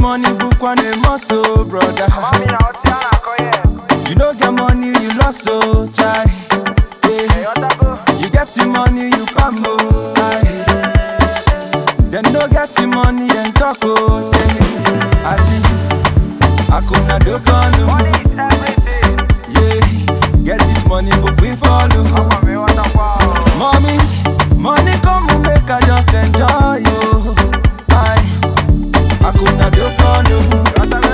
money, book one a muscle, brother. You don't get money, you lost so tight. Yeah. You get the money, you come oh. Then no get the money, then talk oh. Say, I see, I could not do no. Money is everything. Yeah, get this money, but we follow. Mommy, money come and make I just enjoy you. I could not do no.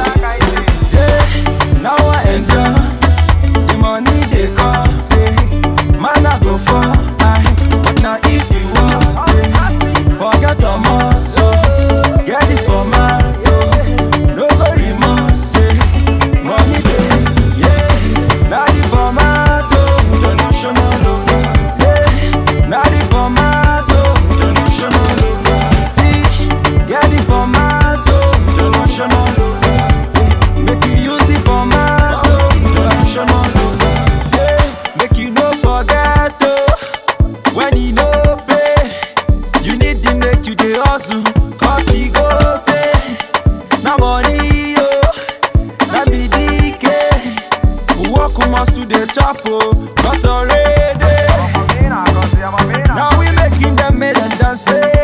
Yeah, now I enjoy the money they come. Say, man I go for but now if you want, say, forget the more. So get it for my no go remorse. Say, money day, yeah, now the for my soul, international local. Yeah, now the for my soul, international local. Get it for my soul, international local. Make you use it for my soul, international local. Yeah, make you no forget when you no pay, you need to make you the hustle, cause he go pay. Now money now be DK. Who walk who must to the chapel, cause already. Now we making them made and dance.